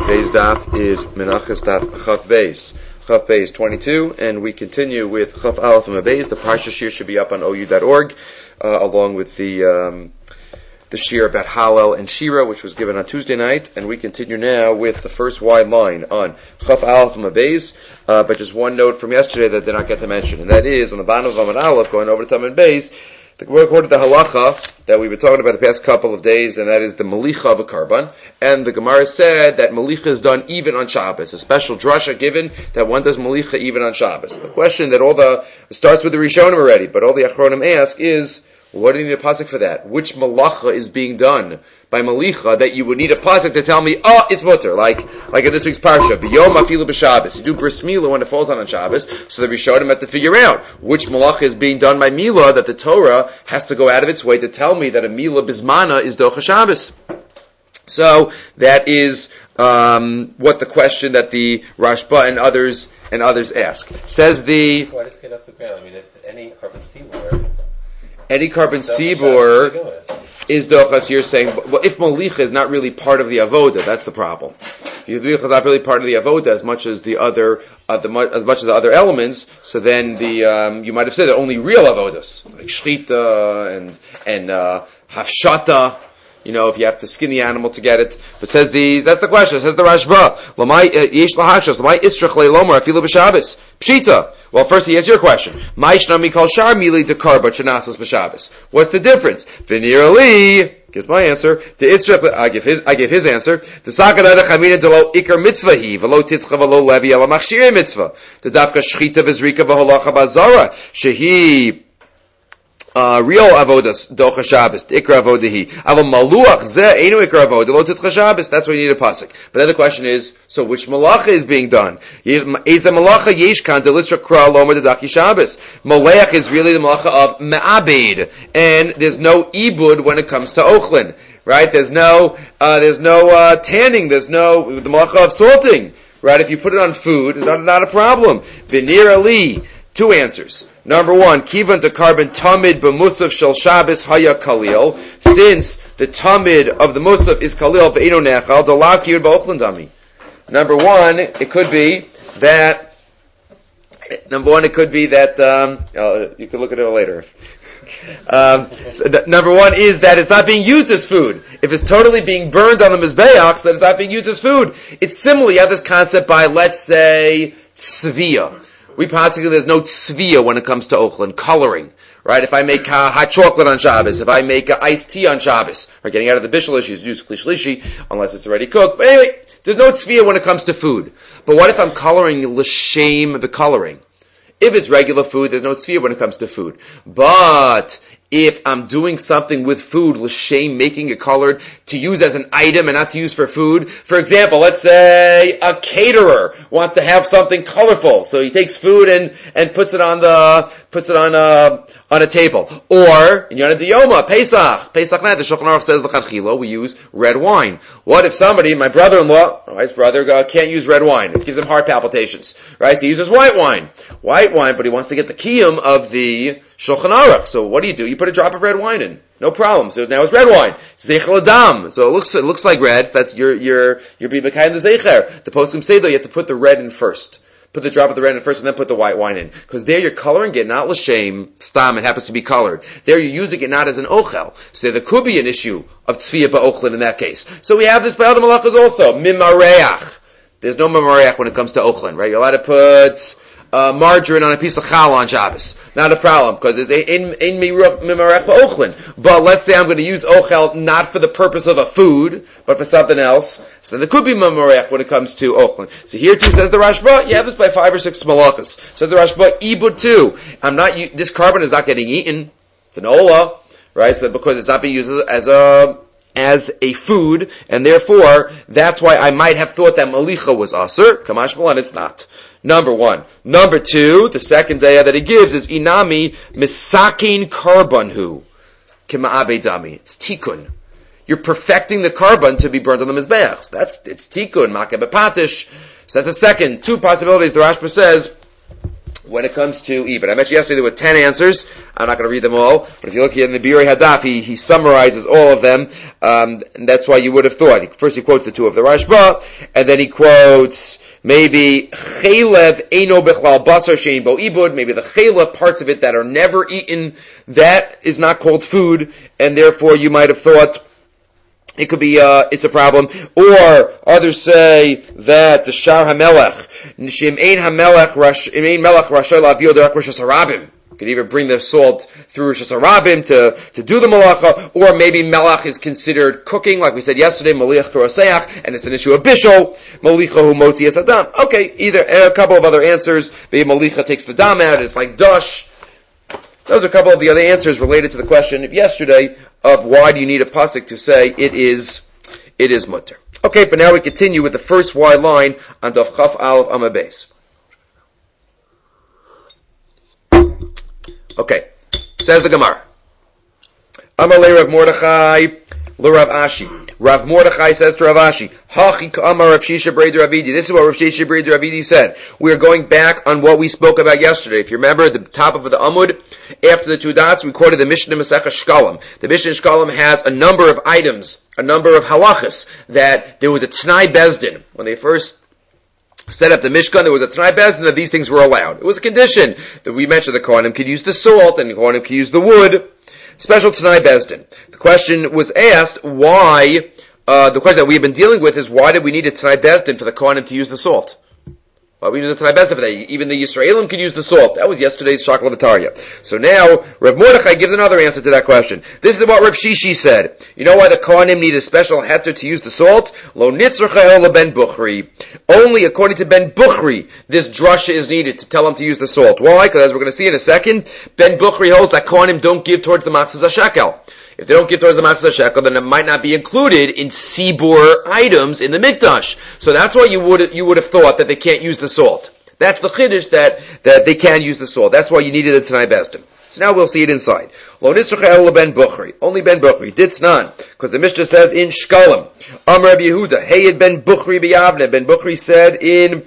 Today's daf is Menachas daf Chaf Beis. Chaf Beis 22, and we continue with Chaf Aleph and Beis. The Parsha Shir should be up on OU.org, along with the Shir about Hallel and Shira, which was given on Tuesday night, and we continue now with the first wide line on Chaf Aleph and Beis, but just one note from yesterday that did not get to mention, and that is, on the bottom of Amud Aleph, going over to Tamid Beis, according to the halacha that we've been talking about the past couple of days, and that is the malicha of a karban. And the Gemara said that malicha is done even on Shabbos. A special drasha given that one does malicha even on Shabbos. The question that starts with the Rishonim already, but all the Achronim ask is, what do you need a pasuk for that? Which malacha is being done by malicha that you would need a pasuk to tell me, it's mutter, like in this week's parsha, b'yom afilu b'Shabbos. You do bris milah when it falls on Shabbos, so the Rishonim have to figure out which malacha is being done by milah that the Torah has to go out of its way to tell me that a milah bismana is docha Shabbos. So that is what the question that the Rashba and others ask. Says the. Why does it get off the ground? I mean, if any carbon seaboard. Any carbon seabor is dochas. You're saying, well, if malicha is not really part of the avoda, that's the problem. If malicha is not really part of the avoda as much as the other elements, so then you might have said that only real avodas like shchita and hafshata. You know, if you have to skin the animal to get it. But that's the question. Says the Rashba. Pshita. Well, first he answers your question. What's the difference? Gives my answer. I give his answer. The dafka shchita v'zrika v'holacha bazara shehi real avodas docha Shabbos, ikra avodahi. Aval maluach zeh einu ikra avodah lo titcha Shabbos. That's why you need a pasuk. But then the question is, so which malacha is being done? Is the malacha yesh kan delitra kra lomer dedaki Shabbos? Maleach is really the malacha of me'abed, and there's no ibud when it comes to ochlin, right? There's no tanning. There's no the malacha of salting, right? If you put it on food, it's not a problem. Vinir ali. Two answers. Number one, kivan to carbon tamid b'musaf shel Shabbos haya kalil. Since the tamid of the musaf is kalil ve'eno nechal, dalak yir ba'ochlin dami. Number one, it could be that. You can look at it later. Number one is that it's not being used as food. If it's totally being burned on the mizbeach, then it's not being used as food. It's similar. You have this concept by, let's say, tzviya. We possibly there's no tzviya when it comes to ochlin, coloring, right? If I make hot chocolate on Shabbos, if I make iced tea on Shabbos, or getting out of the bishul issues, use kli shlishi, unless it's already cooked. But anyway, there's no tzviya when it comes to food. But what if I'm coloring l'shem the coloring? If it's regular food, there's no tzviya when it comes to food. But if I'm doing something with food, l'shem, making it colored, to use as an item and not to use for food. For example, let's say a caterer wants to have something colorful, so he takes food and puts it on a table. Or, in Yonah D'Yoma, Pesach night, the Shulchan Aruch says, l'chadchila, we use red wine. What if somebody, my brother-in-law, his brother, can't use red wine? It gives him heart palpitations, right? So he uses white wine, but he wants to get the kiyum of the Shulchan Aruch. So what do? You put a drop of red wine in. No problem. So now it's red wine. Zeichel Adam. So it looks like red. That's you're being kind of the zeicher. The poskim say though you have to put the red in first. Put the drop of the red in first and then put the white wine in. Because there you're coloring it, not l'shem, stam, it happens to be colored. There you're using it not as an ochel. So there could be an issue of tzviya ba'ochlin in that case. So we have this by other malachas also. Mimareach. There's no mimareach when it comes to ochlin, right? You're allowed to put margarine on a piece of challah on Shabbos. Not a problem, because there's in mimarech ochlin. But let's say I'm going to use ochel not for the purpose of a food, but for something else. So there could be mimarech when it comes to ochlin. So here too says the Rashba, you have this by 5 or 6 malachas. Says the Rashba, ibud too. This carbon is not getting eaten. It's an ola, right? So because it's not being used as a food, and therefore, that's why I might have thought that malicha was aser. Kamash malan, it's not. Number one. Number two, the second daya that he gives is inami misakin karbanhu kema'abe dami. It's tikkun. You're perfecting the carbon to be burned on the mizbeach. So it's tikkun, makeh bepatish. So that's the second. Two possibilities. The Rashba says, when it comes to Ibn. I mentioned yesterday there were 10 answers. I'm not going to read them all, but if you look here in the Birei Hadaf, he summarizes all of them, and that's why you would have thought. First he quotes the two of the Rashba, and then he quotes maybe Chaylev Eino Bechlal Basar Shein Bo Ibud, maybe the Chaylev, parts of it that are never eaten, that is not called food, and therefore you might have thought it could be, it's a problem. Or others say that the Shar HaMelech, Shim Ein HaMelech, Im Ein Melech Rashay Lavio Derek Rosh Hashanah. You could even bring the salt through Rosh Hashanah to do the malacha, or maybe melach is considered cooking, like we said yesterday, maliach thoroseach, and it's an issue of bishul, malicha hu motzi es adam. Okay, either a couple of other answers. Maybe malicha takes the dam out, it's like dush. Those are a couple of the other answers related to the question of yesterday of why do you need a pasuk to say it is mutter. Okay, but now we continue with the first Y line on Daf Chaf Aleph Amud Beis. Okay, says the Gemara. Amar le Rav Mordechai le Rav Ashi. Rav Mordechai says to Rav Ashi, Hachi Amar Rav Shisha Breid Ravidi. This is what Rav Shisha Breid Ravidi said. We are going back on what we spoke about yesterday. If you remember, at the top of the Amud, after the two dots, we quoted the Mishnah Masechah Shkalim. The Mishnah Shkalim has a number of items, a number of halachas, that there was a T'nai Bezdin. When they first set up the Mishkan, there was a T'nai Bezdin that these things were allowed. It was a condition that we mentioned the Kohanim could use the salt, and the Kohanim could use the wood. Special T'nai Bezdin. The question was asked why, the question that we've been dealing with is why did we need a T'nai Bezdin for the Kohanim to use the salt? Why we use the T'nai Bezdin for that? Even the Yisraelim could use the salt. That was yesterday's Shakla V'Tarya. So now, Rav Mordechai gives another answer to that question. This is what Rav Shishi said. You know why the Kohanim need a special heter to use the salt? Lo nitzrcha ela ben Bukhri. Only according to Ben Bukhri, this drasha is needed to tell them to use the salt. Why? Because as we're going to see in a second, Ben Bukhri holds that Kohanim don't give towards the Machzas HaShekel. If they don't give towards the Machzas HaShekel, then it might not be included in Sibur items in the Mikdash. So that's why you would have thought that they can't use the salt. That's the Chiddush that they can use the salt. That's why you needed the T'nai Bezdin. So now we'll see it inside. Lo nitzrcha ela ben Bukhri. Only Ben Bukhri. Ditznan. Because the Mishnah says in Shkalim. Amar Rabbi Yehuda. Heyed ben Bukhri b'Yavne. Ben Bukhri said in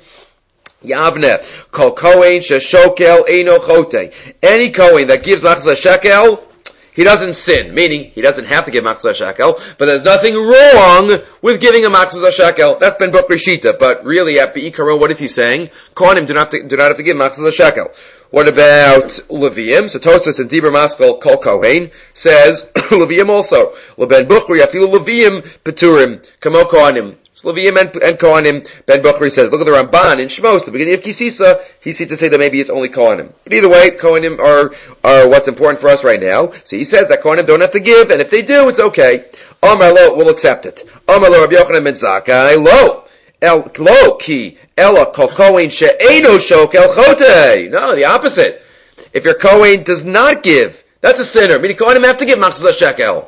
Yavne. Kol Kohen sheshokel eino chote. Any Kohen that gives Machzas HaShekel, he doesn't sin, meaning he doesn't have to give Machzas HaShekel, but there's nothing wrong with giving a Machzas HaShekel. That's Ben Bukhri Shita, but really at Be'ikaron, what is he saying? Kohanim do not have to give Machzas HaShekel. What about Leviim? So Tosfos and Dibur Maskal Kol Kohen says Leviim also. LeBen Bukhri afilu Leviim Peturim Kamo Kohanim. So Leviim and Kohanim. Ben Bukhri says, look at the Ramban in Shmos, the beginning of Kisisa. He seems to say that maybe it's only Kohanim. But either way, Kohanim are what's important for us right now. So he says that Kohanim don't have to give, and if they do, it's okay. Amar lo, we'll accept it. Amar lo Rabbi Yochanan ben Zakkai lo. Lo ki ela kol kohen she'eino shokel chote. No, the opposite. If your kohen does not give, that's a sinner. Meaning kohanim have to give Machzas HaShekel.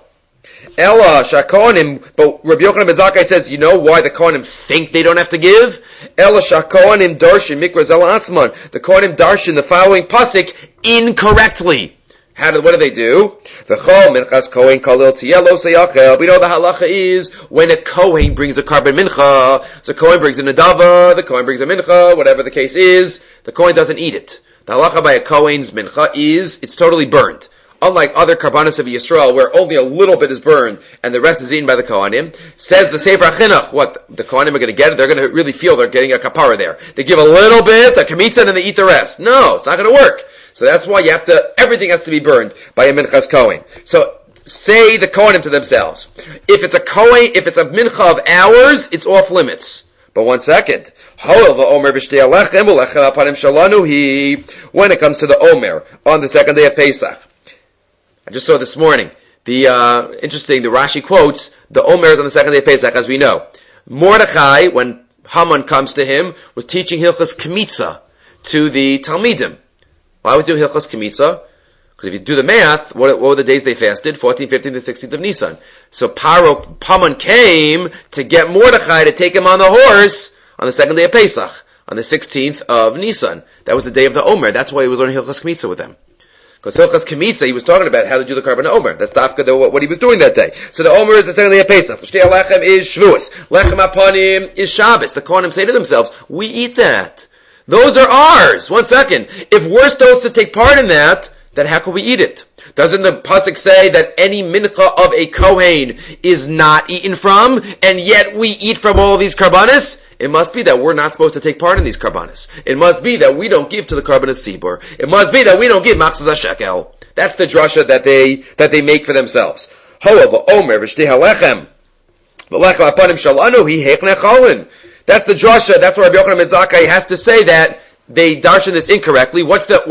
Ela shakohanim, but Rabbi Yochanan ben Zakkai says, you know why the kohanim think they don't have to give? Ela shakohanim darshin mikra zel atzman. The kohanim darshin the following pasuk incorrectly. What do they do? We know the halacha is when a kohen brings a carbon mincha, so kohen brings a nadava, the kohen brings a mincha, whatever the case is, the kohen doesn't eat it. The halacha by a kohen's mincha is it's totally burned. Unlike other karbanos of Yisrael, where only a little bit is burned and the rest is eaten by the kohanim, says the Sefer HaChinuch, what the kohanim are going to get? They're going to really feel they're getting a kapara there. They give a little bit, a kamitza, and then they eat the rest. No, it's not going to work. So that's why everything has to be burned by a minchas kohen. So say the kohanim to themselves, if it's a mincha of ours, it's off limits. But one second. When it comes to the Omer, on the second day of Pesach. I just saw this morning, the Rashi quotes, the Omer is on the second day of Pesach, as we know. Mordechai, when Haman comes to him, was teaching Hilchas Kemitza to the Talmidim. Why was he doing Hilchas Kemitza? Because if you do the math, what were the days they fasted? 14th, 15th, and 16th of Nisan. So Haman came to get Mordechai to take him on the horse on the second day of Pesach, on the 16th of Nisan. That was the day of the Omer. That's why he was learning Hilchas Kemitza with them. Because Hilchas Kemitza, he was talking about how to do the carbon Omer. That's what he was doing that day. So the Omer is the second day of Pesach. Shtei Lechem is Shavuos. Lechem Apanim is Shabbos. The Kohanim say to themselves, we eat that. Those are ours. 1 second. If we're supposed to take part in that, then how can we eat it? Doesn't the pasuk say that any mincha of a kohen is not eaten from, and yet we eat from all of these karbanis? It must be that we're not supposed to take part in these karbanis. It must be that we don't give to the karbanis sibur. It must be that we don't give machzas hashekel. That's the drasha that they make for themselves. However, omer v'shtei halechem v'lechem apanim shalanu hi hechne cholin. That's the drasha. That's where Rabbi Yochanan ben Zakkai has to say that they darshan this incorrectly. What's the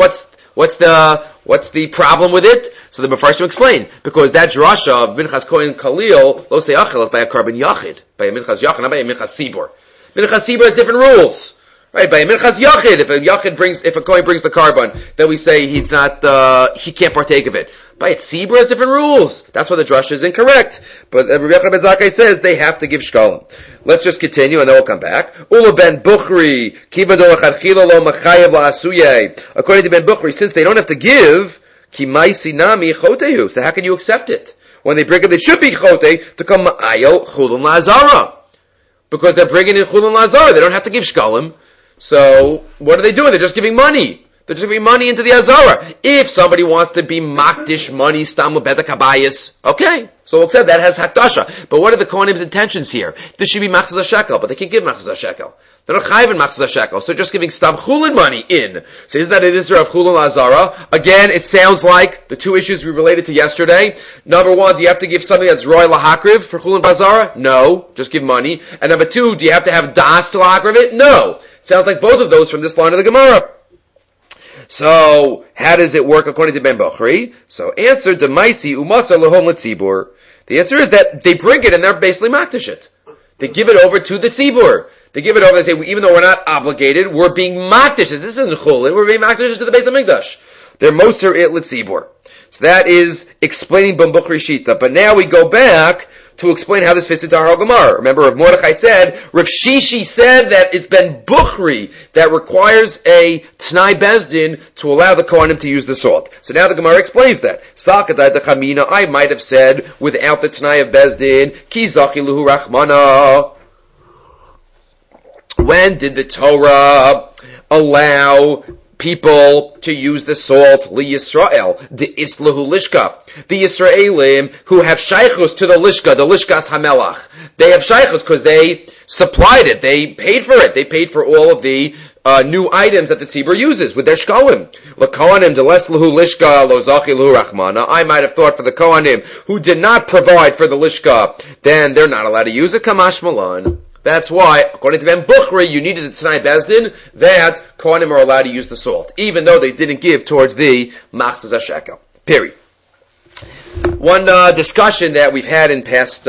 problem with it? So the Mefarshim explain, because that drasha of Minchas Kohen Kalil, lo seyachel, is by a carbon yachid, by a Minchas yachid, not by a Minchas Sibur. Minchas Sibur has different rules. Right, by a Minchas Yachid, if a Kohen brings the carbon, then we say he can't partake of it. By a Tzibur has different rules. That's why the drasha is incorrect. But Rabbi Yochanan ben Zakkai says they have to give shkalim. Let's just continue and then we'll come back. Ula ben Bukhri, kiva do lachadchila lo machayev la'asuyeh. According to Ben Bukhri, since they don't have to give, ki maisi nami chotehu. So how can you accept it? When they bring it, they should be chote to come ma'ayel chulun la'azara. Because they're bringing in chulun la'azara. They don't have to give shkalim. So, what are they doing? They're just giving money. They're just giving money into the Azara. If somebody wants to be makdish money, stam beta kabayis, okay. So we'll say that has hakdasha. But what are the Kohanim's intentions here? This should be machzas hashekel, but they can't give machzas hashekel. They're not chayiv in machzas hashekel, so they're just giving stam chulin money in. So isn't that an issue of chulin Azara? Again, it sounds like the two issues we related to yesterday. Number one, do you have to give something that's roy lahakriv for chulin Azara? No. Just give money. And number two, do you have to have das to lahakriv it? No. Sounds like both of those from this line of the Gemara. So, how does it work according to Ben Bukhri? So, answer, Demaisi umasa lahom letzibur. The answer is that they bring it and they're basically makdish it. They give it over to the tzibur. They give it over and say, even though we're not obligated, we're being makdish. This isn't chulin, we're being makdish to the Beis HaMikdash. They're moser it letzibur. So that is explaining Ben Bukhri Shita. But now we go back to explain how this fits into our Gemara. Remember, Rav Mordechai said, Rav Shishi said that it's Ben Bukhri that requires a T'nai Bezdin to allow the Kohanim to use the salt. So now the Gemara explains that. Sakadai Dechamina, I might have said, without the T'nai of Bezdin, Ki Zachi Luhu Rachmana. When did the Torah allow people to use the salt, li Yisrael, the islahu lishka, the Yisraelim who have shaychus to the lishkas hamelach. They have shaychus because they supplied it, they paid for it, they paid for all of the new items that the tzibur uses with their shkalim. L'kohanim deleslahu lishka lo zachi lahu rachmana. I might have thought for the kohanim who did not provide for the lishka, then they're not allowed to use it. Kamash malan. That's why, according to Ben Bukhri, you needed the T'nai Bezdin, that Kohanim are allowed to use the salt, even though they didn't give towards the Machzas HaShekel. Period. One discussion that we've had in past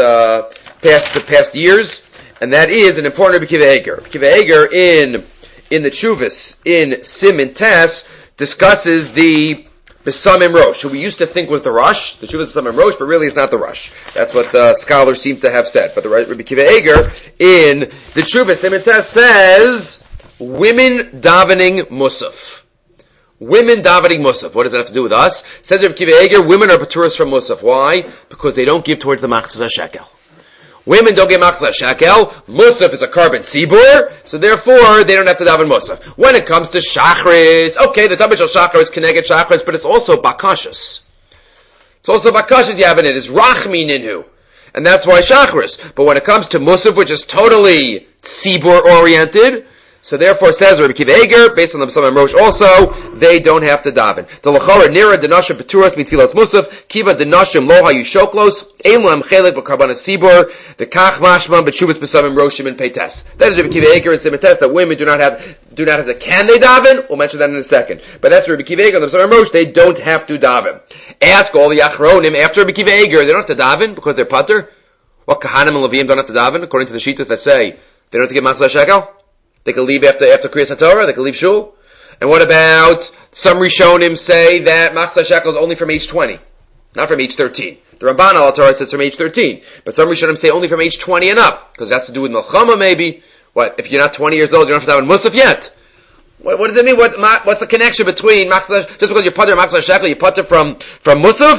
years, and that is an important Rabbi Akiva Eiger. Rabbi Akiva Eiger in the Chuvas, in Siman Tes, discusses the Besamim Rosh, who we used to think was the Rosh, the Chuvas Besamim Rosh, but really it's not the Rosh. That's what scholars seem to have said. But the Rabbi Akiva Eiger in the Chuvas Siman Tes says, women davening Musaf. Women davening Musaf. What does that have to do with us? Says Rabbi Akiva Eiger, women are paturas from Musaf. Why? Because they don't give towards the Machzas HaShekel. Women don't get machzas hashekel. Musaf is a carbon sibur, so therefore they don't have to daven musaf. When it comes to shachris, okay, the tamid shel shachar is keneged shachris, but it's also bakashas. It's also bakashas you have in it. It's rachmi ninhu, and that's why shachris. But when it comes to musaf, which is totally sibur oriented, so therefore says Rabbi Akiva Eiger, based on the Besamim Rosh also, they don't have to daven. The lachora nira denashim peturas mitfilas musaf kiva denashim lo hayu shoklos elam chelik b'karbanas sibur the kach mashman b'tshuvas Besamim Roshim and peites. That is Rabbi Akiva Eiger and Siman Tes that women do not have to. Can they daven? We'll mention that in a second. But that's Rabbi Akiva Eiger and the Besamim Rosh. They don't have to daven. Ask all the achronim after Rabbi Akiva Eiger. They don't have to daven because they're pater. What kahanim and levim don't have to daven according to the shittas that say they don't have to get machzas hashekel? They can leave after Kriyas HaTorah, they can leave shul. And what about some Rishonim say that Machzas HaShekel is only from age 20, not from age 13. The Ramban al Torah says from age 13. But some Rishonim say only from age 20 and up, because it has to do with Melchama maybe. What, if you're not 20 years old, you don't have to have a Musaf yet? What does it mean? What's the connection between Machzas, just because you're putter Machzas HaShekel, you putter from Musaf?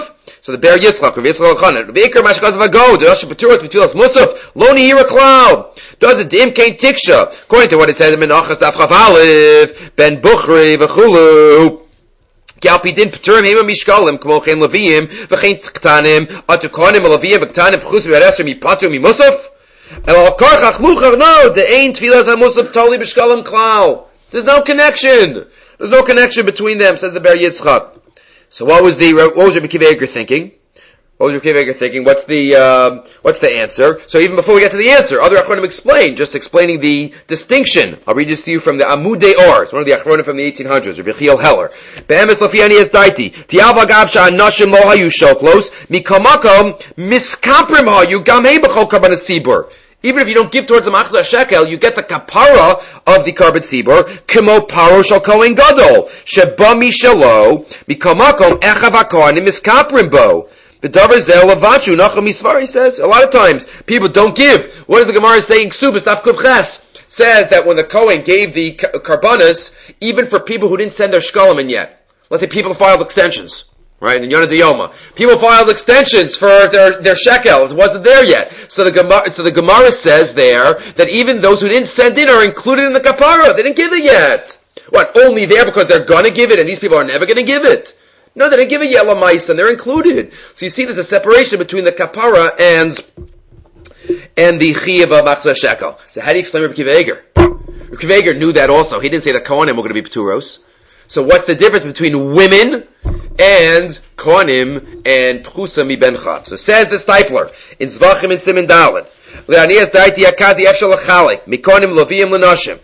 So the Ber Yitzchak, Rav Yitzchak Elchanan, Rav Eker Mashkaz Vago, the Rosh Peturos B'Tfilas Musaf, Lo Nihira Klal. Does it Dim Kain Tiksha? According to what it says in Menachas Daf Chaf Aleph, Ben Buchri V'Chulu. Galpi din Peturim Hema Mishkalim, Kmo Chen Leviim, V'Chein Tktanim, Atukonim Leviim, V'Ktanim P'chus V'Yareser Mipatu Mimusaf. No, there ain't Tfilas HaMusaf Toli B'Shkalim Klal. There's no connection. There's no connection between them, says the Ber Yitzchak. So what was Rabbi Akiva Eiger thinking? What's the answer? So even before we get to the answer, other Achronim explaining the distinction. I'll read this to you from the Amudei Or. It's one of the Achronim from the 1800s, Rabbi Yechiel Heller. Be'emes lafiani es daiti. Ti'al v'agav sha'anashim lo hayu shoklos, mikamakom miskamprim hayu gam hei b'chol karban sibur. Even if you don't give towards the machzah shekel, you get the kapara of the karban sibur, kimo paro shal kohen gadol, sheba mishalo, mikamakom echav hakohanim miskamprim bo. He says, a lot of times, people don't give. What is the Gemara saying? Ksubas, Daf Kuf Ches, says that when the Kohen gave the karbanas, even for people who didn't send their shkalim in yet. Let's say people filed extensions, right? In Yonah D'Yoma. People filed extensions for their shekel. It wasn't there yet. So the Gemara says there, that even those who didn't send in are included in the kapara. They didn't give it yet. What? Only there because they're gonna give it and these people are never gonna give it? No, they didn't give a yellow mice, and they're included. So you see, there's a separation between the kapara and the chiyuv of machzah shekel. So how do you explain Rabbi Akiva Eiger? Rabbi Akiva Eiger knew that also. He didn't say that kohanim were going to be pturos. So what's the difference between women and kohanim and pchusa mi bencha? So says the Stipler in Zvachim and Siman Daled. Le'anias daiti akadi efshal achalik mikonim loviyim lenashim.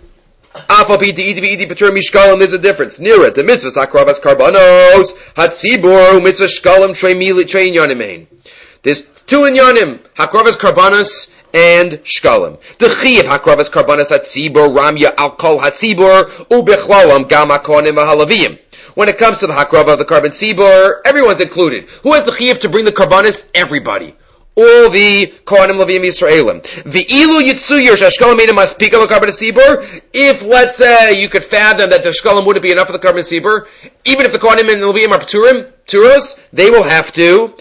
There's a difference. Nira, the mitzvahs hakravas karbanos, hatzibur, mitzvah shkalim, trei yonim. There's two in yonim, hakravas karbanos and shkalim. The chiv hakravas karbanos hatzibur, ramya alkol hatzibur, ubechlalam gam hakonim halaviyim. When it comes to the hakrava of the karban tzibur, everyone's included. Who has the chiv to bring the karbanos? Everybody. All the Kohanim Levim Yisraelim. V'ilu yitzuyir shashkalim made must speak of a karban sibur. If, let's say, you could fathom that the shkalim wouldn't be enough for the karban sibur, even if the Kohanim and Levim are pturos, they'll have to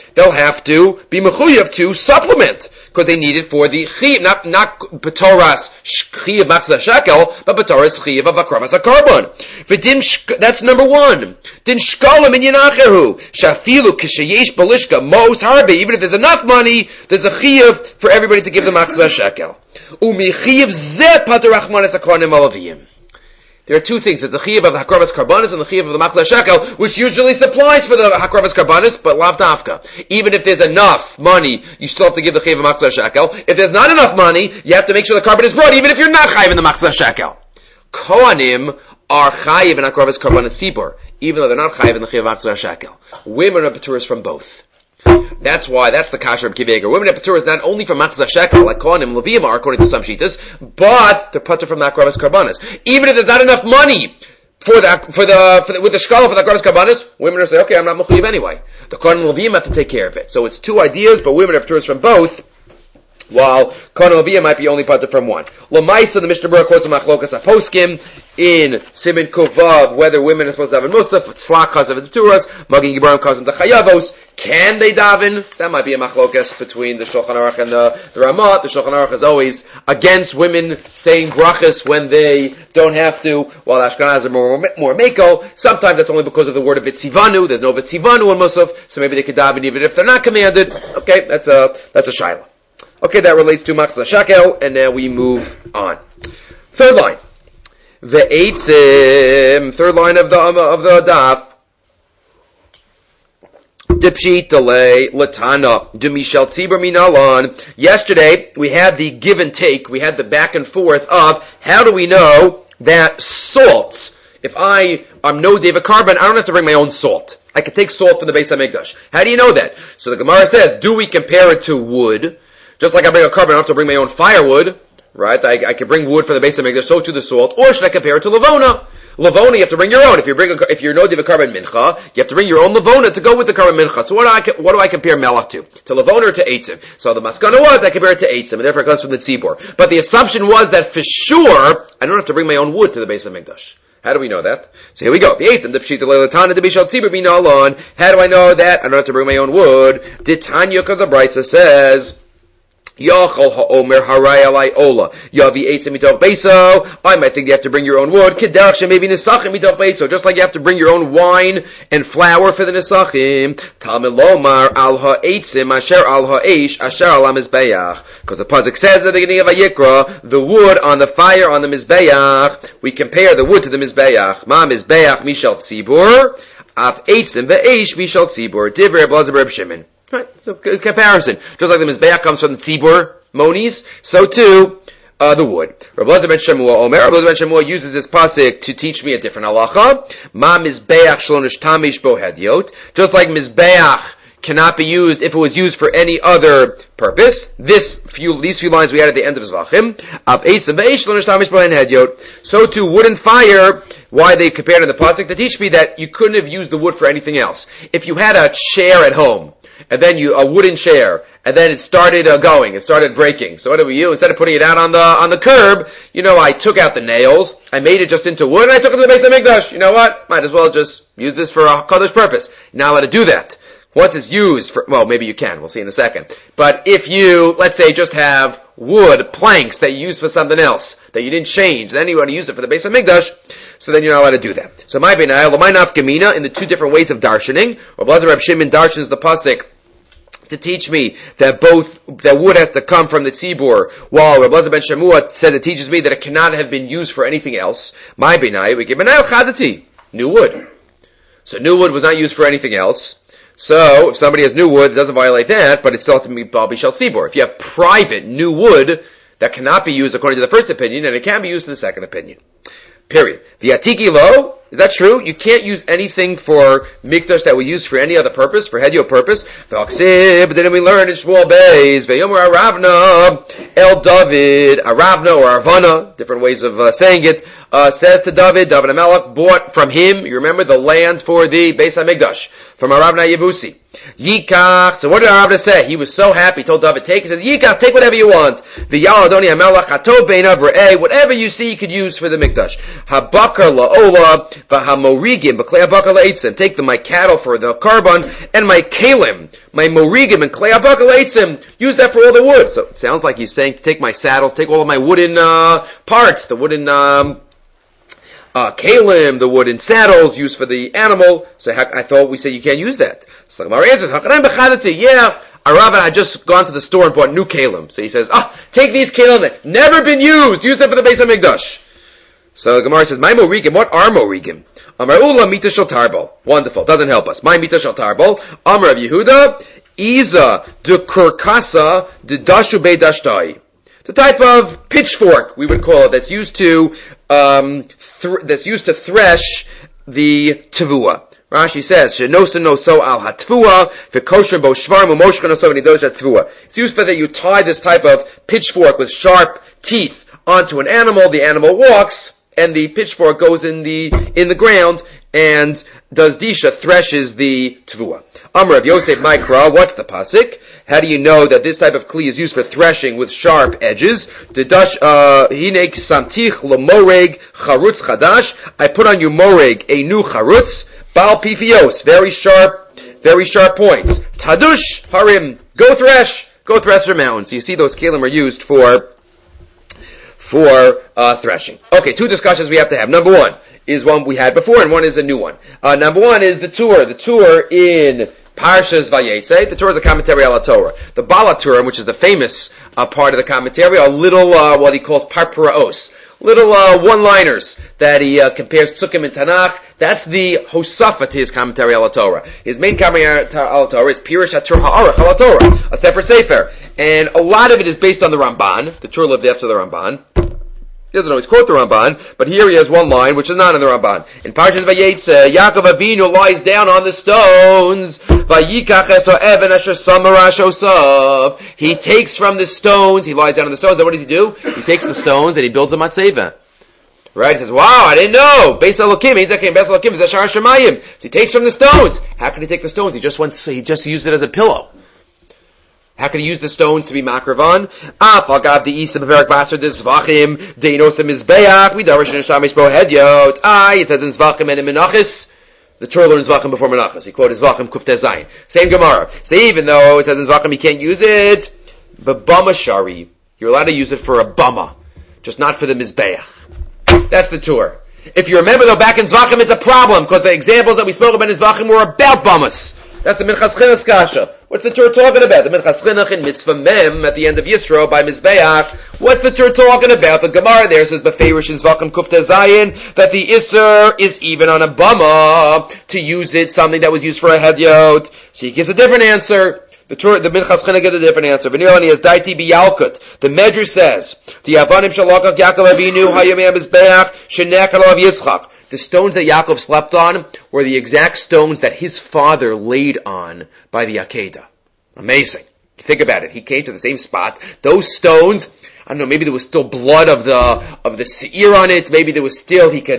be mechuyev to supplement, because they need it for the chiv, not b'toras chiv machzah shekel, but b'toras chiv of akravas akarban. That's number one. Din shkalim in yinachehu shafilu kishayesh balishka mos harbe. Even if there's enough money, there's a chiv for everybody to give the machzah shekel. Umi chiv zeh pater rachmanes hakohanim alaviyim. There are two things. There's the chiyuv of the hakravas karbanis and the chiyuv of the machzah shekel, which usually supplies for the hakravas karbanis, but lav dafka. Even if there's enough money, you still have to give the chiyuv of machzah shekel. If there's not enough money, you have to make sure the karban is brought, even if you're not chayiv in the machzah shekel. Kohanim are chayiv in hakravas karbanis sibur, even though they're not chayiv in the chiyuv of machzah shekel. Women are paturas from both. That's the kasher of Akiva Eiger. Women have paturas not only from machzah shekel, like Kohanim, Levim are, according to some shitas, but they're patur from the hakravas karbanis. Even if there's not enough money with the shkala for the hakravas karbanis, women will say, okay, I'm not mechuyev anyway. The Kohanim and Levim have to take care of it. So it's two ideas, but women have paturas from both, while Kohanim and Levim might be only patur from one. L'maisa, the Mishnah Berurah quotes a machlokas aposkim in Siman Kuvav, whether women are supposed to daven musaf, slach chaz of the paturas, magin gibarim chaz of the chayavos. Can they daven? That might be a machlokas between the Shulchan Aruch and the Ramah. The Shulchan Aruch is always against women saying brachas when they don't have to, while Ashkenaz are more meko. Sometimes that's only because of the word of vitzivanu. There's no vitzivanu in musaf, so maybe they could daven even if they're not commanded. Okay, that's a shaila. Okay, that relates to machzah shekel, and now we move on. Third line. Ve'etzim, third line of the daf. Yesterday, we had the give and take, we had the back and forth of how do we know that salt, if I'm no David Karban, I don't have to bring my own salt. I can take salt from the Beis HaMikdash. How do you know that? So the Gemara says, do we compare it to wood? Just like I bring a karban, I don't have to bring my own firewood, right? I can bring wood for the Beis HaMikdash, so to the salt, or should I compare it to Lavona? Lavona, you have to bring your own. If you're no diva karban mincha, you have to bring your own lavona to go with the karban mincha. So what do I compare melach to? To lavona or to eitzim? So the maskana was I compare it to eitzim, and therefore it comes from the tzibor. But the assumption was that for sure I don't have to bring my own wood to the Beis HaMikdash. How do we know that? So here we go. How do I know that? I don't have to bring my own wood. Tanya, because the Brisa says, Yachol ha'omer haray alai ola. Yavi eitzim mitoch beso. I might think you have to bring your own wood. Kedach maybe nisachim mitoch beso. Just like you have to bring your own wine and flour for the nisachim. Talmud lomar al ha'eitzim asher al ha'eish asher al ha'mizbeach. Because the pasuk says at the beginning of Vayikra, the wood on the fire on the mizbeach, we compare the wood to the mizbeach. Ma mizbeach mishal tzibur. Af eitzim ve'eish mishal tzibur. Divrei Blazer Reb Shimon. Right, so comparison. Just like the Mizbeach comes from the Tzibur, Monis, so too, the wood. Rabbi Elazar ben Shemuel uses this pasuk to teach me a different halacha. Ma Mizbeach shlonish tamish bo hediot. Just like Mizbeach cannot be used if it was used for any other purpose. These few lines we had at the end of Zvachim. Av eitzim ve'eish shlonish tamish bo hediot. So too, wood and fire. Why they compared in the pasuk to teach me that you couldn't have used the wood for anything else. If you had a chair at home, and then a wooden chair, and then it started it started breaking. So what do we do? Instead of putting it out on the curb, I took out the nails, I made it just into wood, and I took it to the base of Mikdash. You know what? Might as well just use this for a Kaddish purpose. You're not allowed to do that. Once it's used for, well, maybe you can, we'll see in a second. But if you, let's say, just have wood, planks that you use for something else, that you didn't change, then you want to use it for the base of Mikdash, so then you're not allowed to do that. So my benayel, my nafkamina, in the two different ways of darshaning, Rabbi Elazar Reb Shimon darshans the pasuk to teach me that wood has to come from the tzibur, while Rabbi Elazar ben Shemuel said it teaches me that it cannot have been used for anything else. My benayel, we give benayel chadati, new wood. So new wood was not used for anything else. So if somebody has new wood, it doesn't violate that, but it still has to be bishal tzibur. If you have private new wood that cannot be used according to the first opinion, and it can be used in the second opinion. Period. The atiki lo, is that true? You can't use anything for mikdash that we use for any other purpose, for hedio purpose. V'aksib, didn't we learn in Shmuel Beis? V'yomer Aravna, El David, Aravna or Arvana, different ways of saying it, says to David HaMelech bought from him, you remember, the land for the Beis HaMikdash, from Aravna Yebusi. Yikach, so what did Aravna say? He was so happy, he told David, he says, Yikach, take whatever you want. V'yal Adoni HaMelech, Hato Beinav Re'eh, whatever you see you could use for the Mikdash. Habakar La'ola, V'hamorigim, B'klei Habakar La'etzim, take my cattle for the carbon, and my kalim, my morigim and klei habakar la'etzim, use that for all the wood. So it sounds like he's saying, take my saddles, take all of my wooden parts, the wooden kalim, the wooden saddles used for the animal. So I thought we said you can't use that. So the Gemara answers, yeah, Arava had just gone to the store and bought new kalim. So he says, take these kalim that never been used, use them for the Beis HaMikdash. So the Gemara says, my morigim, what are morigim? Amar Ula mita shel tarbal. Wonderful. Doesn't help us. My mita shel tarbal. Amar of Yehuda. Iza de kurkasa de dashu be dashtai. The type of pitchfork we would call it that's used to thresh the tavua. Rashi says, "Shenosa no so al hatvua v'kosher bo shvarm u'moshka no so v'nidosh hatvua." It's used for that you tie this type of pitchfork with sharp teeth onto an animal. The animal walks, and the pitchfork goes in the ground and does disha, threshes the tvua. Amar of Yosef Maikra, what's the pasuk? How do you know that this type of kli is used for threshing with sharp edges? Hinek samtich l'moreg charutz chadash. I put on your moreg a new charutz, bal pifios, very sharp points. Tadush harim, go thresh your mountains. So you see those kalim are used for threshing. Okay, two discussions we have to have. Number one is one we had before, and one is a new one. Number one is the tour. The tour in Parshas Vayetze. The tour is a commentary on the Torah. The Balaturim, which is the famous part of the commentary, are little what he calls parpuraos, little one-liners that he compares psukim in Tanakh. That's the Hosafa to his commentary on the Torah. His main commentary on the Torah is Pirush HaTur Ha'arach on the Torah, a separate sefer. And a lot of it is based on the Ramban. The Torah lived after the Ramban. He doesn't always quote the Ramban, but here he has one line which is not in the Ramban. In Parshas Vayetze, Yaakov Avinu lies down on the stones. Vayikach es ha'even asher samarash osav. He takes from the stones, he lies down on the stones, then what does he do? He takes the stones and he builds a matzeva. Right? He says, wow, I didn't know. Beis Elokim, Beis Elokim is Ashar Shemayim. So he takes from the stones. How can he take the stones? He just used it as a pillow. How can he use the stones to be makravan? Afagav the isa beverak baser desvachim deinosim izbeach midarash neshamish bo hedyot. It says in zvachim and in menachis. The Torah learns zvachim before menachis. He quoted zvachim kufteh zayin. Same Gemara. So even though it says in zvachim he can't use it, but bama shari, you're allowed to use it for a bama, just not for the mizbeach. That's the Torah. If you remember though, back in zvachim it's a problem because the examples that we spoke about in zvachim were about bamas. That's the Minchas Chinuch kasha. What's the Torah talking about? The Minchas Chinuch in Mitzvah Mem at the end of Yisro by Mizbeach. What's the Torah talking about? The Gemara there says Beferish in Zvachim Kufteh Zayin that the Isser is even on a bama to use it, something that was used for a hedyot. So he gives a different answer. The Minchas Chinuch gives a different answer. V'nirani has daiti biyalkut. The Medrash says the Avanim Shalakach Yaakov Avinu Hayomei Mizbeach Shenekal of Yitzchak. The stones that Yaakov slept on were the exact stones that his father laid on by the Akedah. Amazing. Think about it. He came to the same spot. Those stones, I don't know, maybe there was still blood of the seir on it. Maybe there was still, the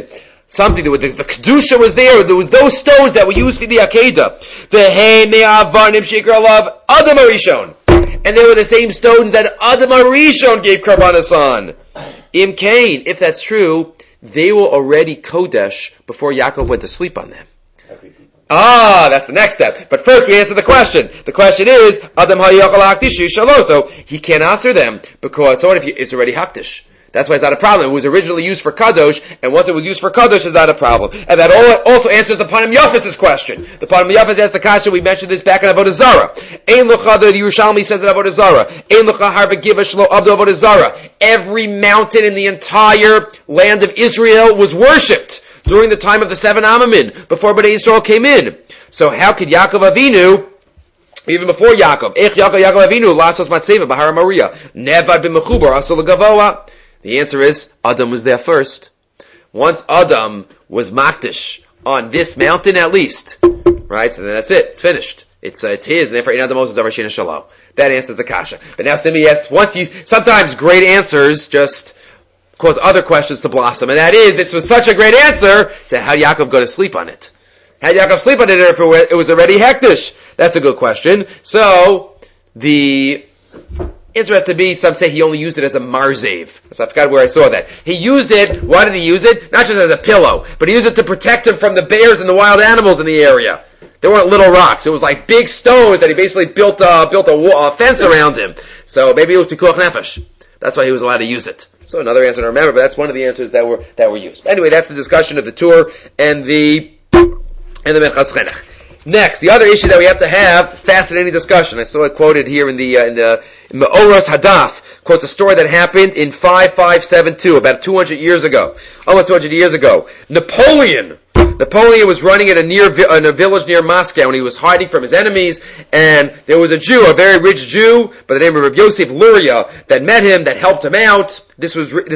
Kedusha was there. There was those stones that were used for the Akedah. The Hey Me'avanim Shikra Alav Adam HaRishon. And they were the same stones that Adam HaRishon gave Karbanos on. Im Kain, if that's true, they were already Kodesh before Yaakov went to sleep on them. That's the next step. But first we answer the question. The question is, Adam HaYachal HaKdish Shalo. So he can't answer them because it's already Hakdish. That's why it's not a problem. It was originally used for Kadosh, and once it was used for Kadosh, it's not a problem. And that also answers the Panim Yafis' question. The Panim Yafis asked the kasha, we mentioned this back in Avodah Zarah. Ein L'cha, the Yerushalmi says in Avodah Zarah. Ein L'cha har v'giva shlo abdu Avodah Zarah. Every mountain in the entire land of Israel was worshipped during the time of the 7 Amamim, before Bnei Yisrael came in. So how could Yaakov Avinu, even before Yaakov, Yaakov Avinu, Lasos Matseva, Bahar Maria, Nevad b'mechubar, Asol Gavoa? The answer is, Adam was there first. Once Adam was makdish on this mountain at least, right? So then that's it. It's finished. It's his, and therefore Ein Adam Moses Davar Shein Shalom. That answers the kasha. But now Simi asks, sometimes great answers just cause other questions to blossom, and that is, this was such a great answer, so how did Yaakov go to sleep on it? How did Yaakov sleep on it if it was already hektish? That's a good question. So, the answer has to be, some say he only used it as a marzev. So I forgot where I saw that. He used it, why did he use it? Not just as a pillow, but he used it to protect him from the bears and the wild animals in the area. They weren't little rocks. It was like big stones that he basically built a fence around him. So maybe it was pikuach nefesh. That's why he was allowed to use it. So another answer to remember, but that's one of the answers that were used. Anyway, that's the discussion of the Tur and the Minchas Chinuch. Next, the other issue that we have to have, fascinating discussion. I saw it quoted here in the Me'oros Hadaf, quotes a story that happened in 5572, about 200 years ago. Almost 200 years ago. Napoleon was running in a village near Moscow, and he was hiding from his enemies, and there was a Jew, a very rich Jew, by the name of Rabbi Yosef Luria, that met him, that helped him out. There's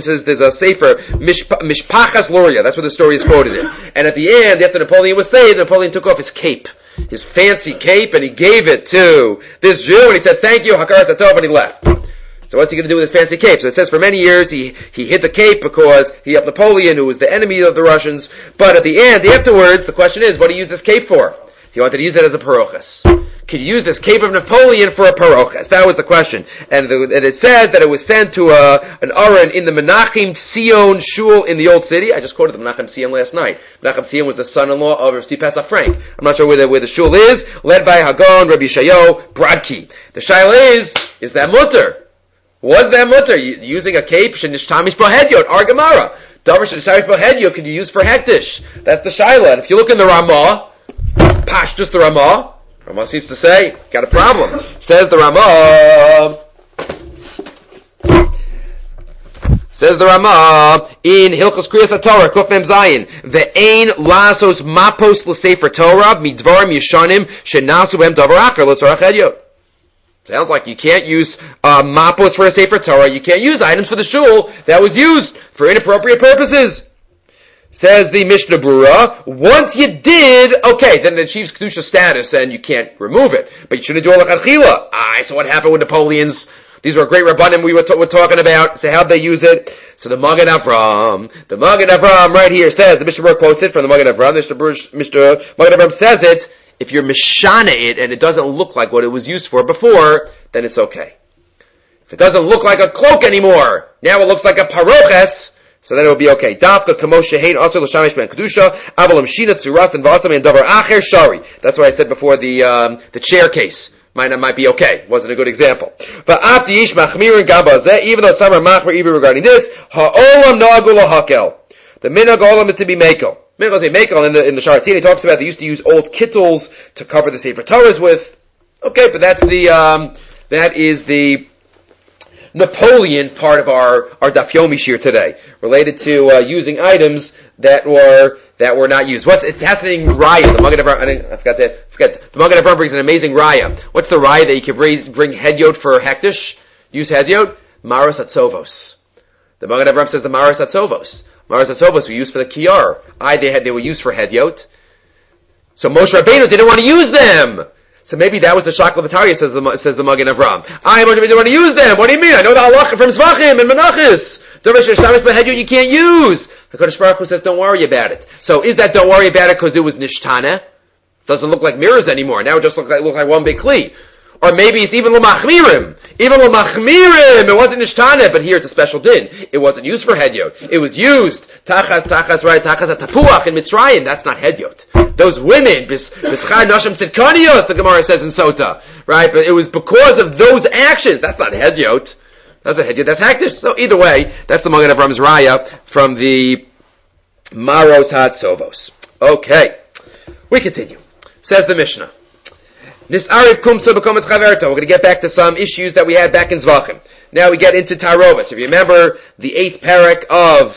a sefer, Mishpachas Luria, that's what the story is quoted in. And at the end, after Napoleon was saved, Napoleon took off his cape, his fancy cape, and he gave it to this Jew, and he said, thank you, Hakaras Hatov, and he left. So what's he going to do with his fancy cape? So it says for many years he hid the cape because he helped Napoleon, who was the enemy of the Russians. But at the end, afterwards, the question is, what do you use this cape for? He wanted to use it as a parochas. Could you use this cape of Napoleon for a parochas? That was the question. And it said that it was sent to an Aron in the Menachem Tzion shul in the Old City. I just quoted the Menachem Tzion last night. Menachem Tzion was the son-in-law of Rav Pesach Frank. I'm not sure where the shul is, led by Hagon, Rabbi Yeshayahu, Brodki. The shaila is that mutter? Was that mutter? Using a cape, shenishtamish bohedyot, Argamara. Davar shenishtamish bohedyot can you use for hektish? That's the shaila. And if you look in the Ramah, just the Ramah seems to say, got a problem. Says the Ramah in Hilchos Kriyas HaTorah, Kuf Mem Zayin, ve'ein lasos mapos l'sefer Torah midvarim yishanim shenasu b'hem davar acher l'tzorach hedyot. Sounds like you can't use mapos for a Sefer Torah. You can't use items for the shul that was used for inappropriate purposes. Says the Mishnah Berurah, once you did, okay, then it achieves Kedusha status and you can't remove it. But you shouldn't do it l'chadchila. So what happened with Napoleon's? These were great Rabbanim we were talking about. So how'd they use it? So the Magen Avram right here says, the Mishnah Berurah quotes it from the Magen Avram. Magen Avram says it, if you're mishana it and it doesn't look like what it was used for before, then it's okay. If it doesn't look like a cloak anymore, now it looks like a paroches, so then it will be okay. Dafka kamoshe hein asur l'shamish ben kedusha avalam shina tzuras and vasam and davar acher shari. That's what I said before the chair case. Might be okay. Wasn't a good example. But after yish machmirin gabazeh, even though some are machmir even regarding this, ha'olam nagul hakel. The minhag olam is to be mekel. Minhag is to be mekel. In the Sharatzin, he talks about they used to use old kittles to cover the Sefer Torahs with. Okay, but that is the Napoleon part of our Daf Yomi Shir today, related to using items that were not used. It's fascinating raya. The Magen Avraham, the Magen Avraham brings an amazing raya. What's the raya that you can bring hedyot for hektish? Use hedyot? Maros Atzovos. The Magen Avraham says the Maros Atzovos. Maros Atzovos were used for the kiyar. They were used for hedyot. So Moshe Rabbeinu didn't want to use them. So maybe that was the Shakla V'Tarya, says the Magen Avraham. I didn't want to use them. What do you mean? I know the halacha from Zvachim and Menachis. You can't use. HaKadosh Baruch Hu says, don't worry about it. So is that don't worry about it because it was nishtana? Doesn't look like mirrors anymore. Now it just looks like one big kli. Or maybe it's even l'machmirim. Even l'machmirim. It wasn't nishtana, but here it's a special din. It wasn't used for hedyot. It was used tachas atapuach in Mitzrayim. That's not hedyot. Those women, b'schar nashim tzidkanios, the Gemara says in Sota. Right? But it was because of those actions. That's not hedyot. That's a hedyot. That's hektish. So either way, that's the Magen Avraham's raya from the Maros HaTzovos. Okay. We continue. Says the Mishnah. Nis'arif kumsa b'kometz chaverta. We're going to get back to some issues that we had back in Zvachim. Now we get into Tarovas. If you remember, the 8th parak of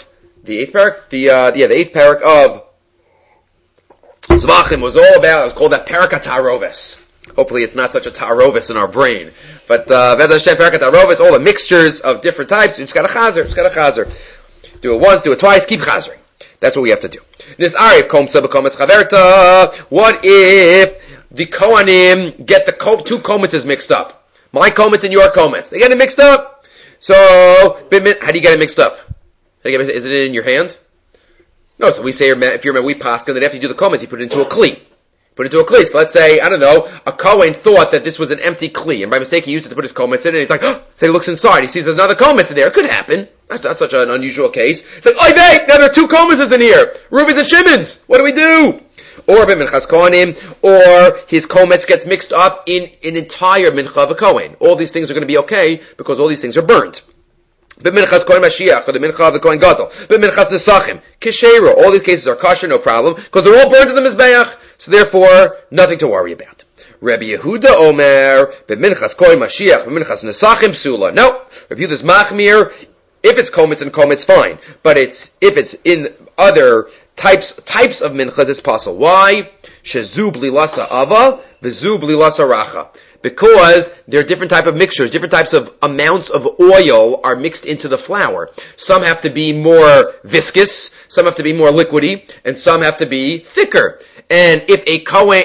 Zvachim was all about, it was called that parak HaTaroves. Hopefully it's not such a Taroves in our brain. But, Ved Hashem parak HaTaroves, all the mixtures of different types, you just got to chazer. Do it once, do it twice, keep chazering. That's what we have to do. Nis'arif kumsa b'kometz chaverta. What if the Kohanim get the two kometzes mixed up? My kometz and your kometz. They get it mixed up. So, how do you get it mixed up? Is it in your hand? No, so we say, if you're we paskin, that after you do the kometz, you put it into a kli. So let's say, I don't know, a Kohen thought that this was an empty kli, and by mistake he used it to put his kometz in, and he's like, oh, then he looks inside, he sees there's another kometz in there. It could happen. That's not such an unusual case. It's like, oy vey, now there are two kometzes in here. Reuben's and Shimon's. What do we do? Or b'minchas kohanim, or his kometz gets mixed up in an entire mincha of a kohen. All these things are going to be okay, because all these things are burned. B'minchas kohen mashiach, or the mincha of the kohen gadol. B'minchas nesachim, kishero. All these cases are kosher, no problem, because they're all burned in the mizbeach. So therefore, nothing to worry about. Rabbi Yehuda Omer, b'minchas kohen mashiach, b'minchas nesachim psula. No, Rabbi Yehuda's machmir. If it's kometz and kometz, fine. But if it's in other types of minchas, it's possible. Why? Shezu blilasa ava, v'zu blilasa racha. Because there are different type of mixtures, different types of amounts of oil are mixed into the flour. Some have to be more viscous, some have to be more liquidy, and some have to be thicker. And if a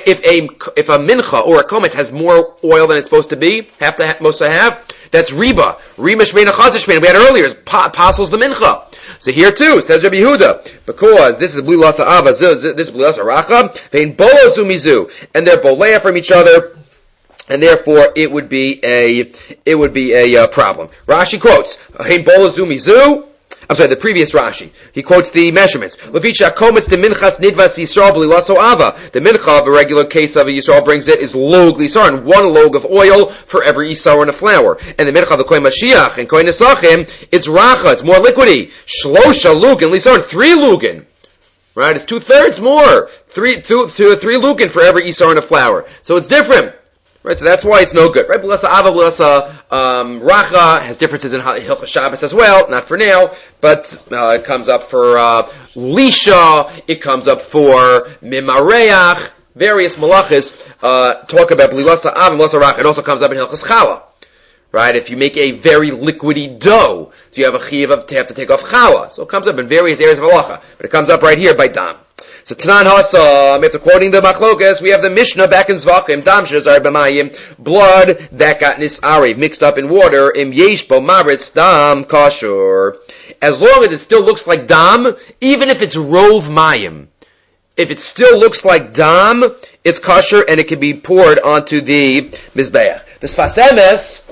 mincha or a kometz has more oil than it's supposed to be, most to have, that's riba. Rima shmeina chazashmeina. We had earlier, apostles the mincha. So here too, says Rabbi Yehuda, because this is blilasa ava, this is blilasa racha, vein bolo zumizu, and they're bolea from each other, and therefore it would be a problem. Rashi quotes, vein bolo zumizu. The previous Rashi. He quotes the measurements. Levicha kometz de minchas nidvas yisrael b'lilaso ava. The mincha of a regular case of a yisrael brings it is log lisaron, one log of oil for every isar in a flour. And the mincha of the kohen mashiach and kohen nesachim, it's racha, it's more liquidy. Shlosha lugan lisaron, 3 lugan. Right? It's 2/3 more. 3 lugan for every isar in a flour. So it's different. Right, so that's why it's no good. Right, blasa ava, blasa racha has differences in Hilchos Shabbos as well. Not for now, but it comes up for lisha. It comes up for mimareach. Various malachas talk about blasa ava, blasa racha. It also comes up in Hilchos Challah. Right, if you make a very liquidy dough, so you have a chiyuv to have to take off challah. So it comes up in various areas of halacha, but it comes up right here by dam. So Tanan Hasam, after quoting the Machlokas, we have the Mishnah back in Zvachim, Dam Shazar B'mayim, blood that got nisari, mixed up in water, Im Yesh Bo Maritz Dam Kashur. As long as it still looks like Dam, even if it's Rov Mayim, if it still looks like Dam, it's kosher and it can be poured onto the Mizbeach. The Sfas Emes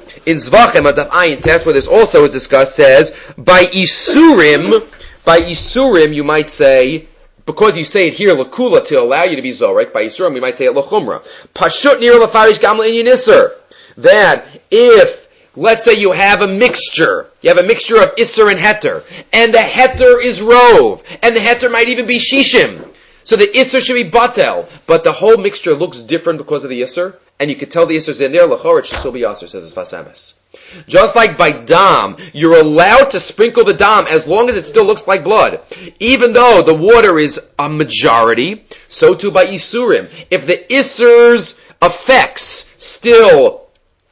in Zvachem Adaf Ayin Tes, where this also is discussed, says by Isurim you might say, because you say it here Lakula to allow you to be Zorek, by Isurim you might say it Lachumra. Pashut Nir Lafarish Gamla Inyan Isser. That if, let's say you have a mixture of Isser and Heter, and the Heter is Rove, and the Heter might even be Shishim. So the Isser should be Batel, but the whole mixture looks different because of the Isser, and you can tell the Isser's in there, L'chor, it should still be Yasser, says the Sfas Emes. Just like by Dam, you're allowed to sprinkle the Dam as long as it still looks like blood. Even though the water is a majority, so too by Isurim. If the Isser's effects still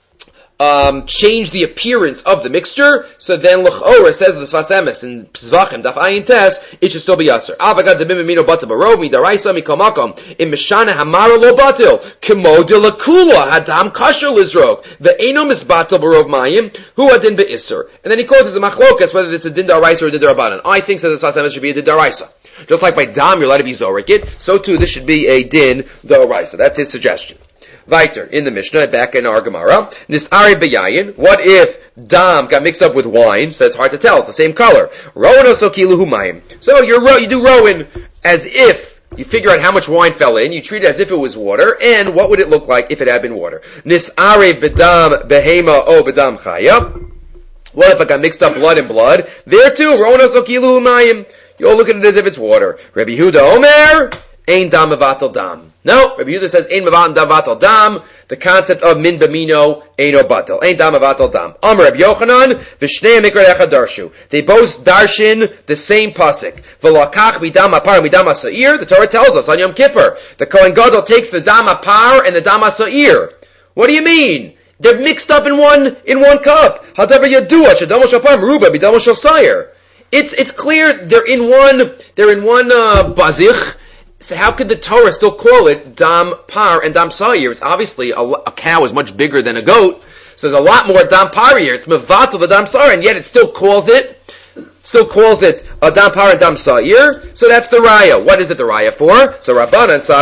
change the appearance of the mixture, so then l'chora says the Sfas Emes in Zvachem Daf Ayin Tes, it should still be aser. Avagad debim mino batel barov midaraisa mikamakom in mishana hamara lo batil kemo de lakula hadam kasher lizrok the eno misbatel barov mayim hu adin beisser. And then he calls it a machlokas whether it's a din daraisa or a din darabanan. I think so the Sfas Emes should be a din daraisa. Just like by dam you're allowed to be zorik it, so too this should be a din daraisa. That's his suggestion. Weiter, in the Mishnah, back in our Gemara, Nis'ari B'yayin, what if Dam got mixed up with wine? So it's hard to tell, it's the same color. Rowan Osokilu Humayim. So you do Rowan as if you figure out how much wine fell in, you treat it as if it was water, and what would it look like if it had been water? Nis'ari B'dam Behema O B'dam Chaya. What if I got mixed up blood and blood? There too, Rowan Osokilu Humayim. You'll look at it as if it's water. Rabbi Yehuda Omer, Ein Dam Avatal Dam. No, Rabbi Yehuda says, Ein Mavat Dam Vatal Dam, the concept of Min Bamino, Eino Batal. Ein Dam Vatal Dam. Amar Rabbi Yochanan, V'shnei Mikra Echad Darshu. They both darshin the same pasuk. V'lakach Midam Apar Midam Asa'ir, the Torah tells us on Yom Kippur, the Kohen Gadol takes the Dam Apar and the Dam Asa'ir. What do you mean? They're mixed up in one cup. Hadavar Yadua, Shadamo Shapar Meruba, Bidamo Shosayir. It's clear they're in one bazich. So how could the Torah still call it Dam Par and Dam Sayir? It's obviously a cow is much bigger than a goat, so there's a lot more Dam Par here. It's Mevatel the Dam Sayir, and yet it still calls it Dam Par and Dam Sayir. So that's the Raya. What is it the Raya for? So Rabbanan say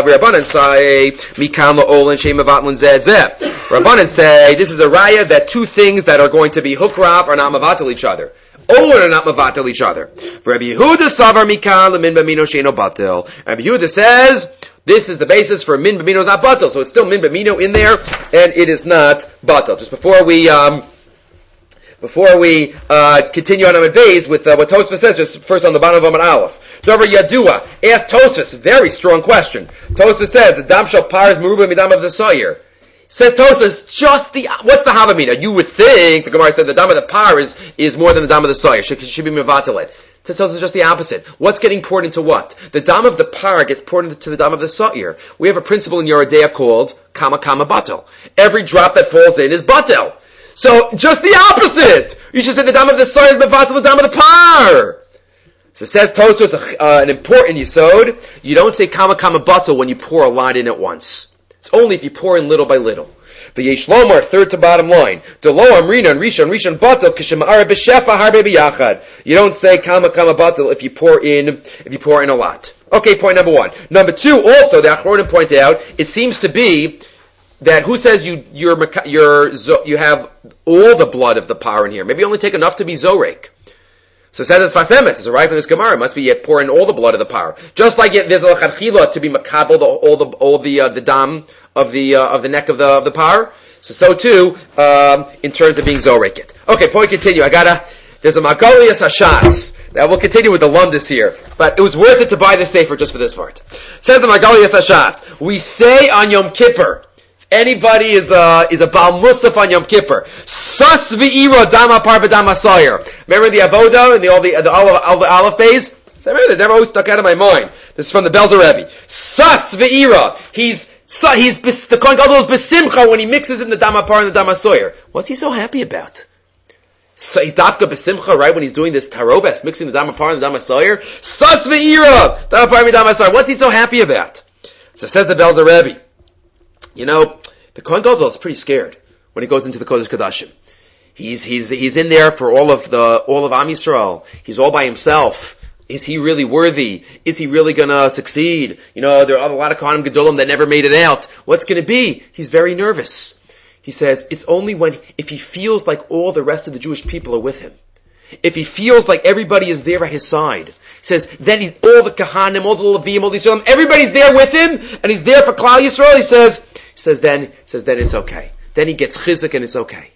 Mikan La'ol Shem Mevatel Zed Zeh. Rabbanan say this is a Raya that two things that are going to be hukraf are not Mevatel each other. Or are not mavatel each other. For Rabbi Yehuda savar mikal lemin b'mino sheino batel. Rabbi Yehuda says this is the basis for min b'mino is not batel, so it's still min b'mino in there, and it is not batel. Just before we continue on Amud Beis with what Tosfos says, just first on the bottom of Amud Aleph. Dover Yadua asked Tosfos, very strong question. Tosfos said the dam shel par is meruba midam of the sayir. Says Tosfos, what's the Havamina? You would think, the Gemara said the dam of the par is more than the dam of the sayir. Should be mevatelet. Says Tosfos just the opposite. What's getting poured into what? The dam of the par gets poured into the dam of the sayir. We have a principle in Yerodea called kama kama batel. Every drop that falls in is batel. So, just the opposite! You should say the dam of the sayir is mevatel the dam of the par! So says Tosfos, an important yisod, you don't say kama kama batel when you pour a lot in at once. It's only if you pour in little by little. The Yesh Lomar, third to bottom line. Delo amrina and rishon batel k'shema'ar b'shefa harbe b'yachad. You don't say kama kama batel if you pour in a lot. Okay, point number one. Number two, also the Achronim point out, it seems to be that who says you have all the blood of the par in here? Maybe you only take enough to be zorek. So it says Sfas Emes, it's a right from this Gemara. It must be yet pour in all the blood of the par. Just like there's a lechadchila to be makabel all the dam of the neck of the par. So too in terms of being zoreket. Okay, before we continue, there's a Magaliyas Hashas that will continue with the Lumdis here, but it was worth it to buy this sefer just for this part. Says the Magaliyas Hashas, we say on Yom Kippur. Anybody is a Baal Musaf on Yom Kippur. Sas v'ira dama par b'dama sayir. Remember the Avoda and all the Aleph Bays? So I remember that never always stuck out of my mind. This is from the Belzer Rebbe. Sas v'ira. The Kohen Gadol is besimcha when he mixes in the dama par and the dama sayir. What's he so happy about? So he's dafka besimcha, right, when he's doing this tarobes, mixing the dama par and the dama sayir. Sas v'ira dama par and dama sayir. What's he so happy about? So says the Belzer Rebbe. You know, the Kohen Gadol is pretty scared when he goes into the Kodesh Kodashim. He's in there for all of Am Yisrael. He's all by himself. Is he really worthy? Is he really gonna succeed? You know, there are a lot of Kohanim Gedolim that never made it out. What's gonna be? He's very nervous. He says, it's only if he feels like all the rest of the Jewish people are with him. If he feels like everybody is there at his side. He says, then all the Kahanim, all the Levim, all the Yisraelim, everybody's there with him, and he's there for Klal Yisrael. He says, then it's okay. Then he gets chizuk and it's okay.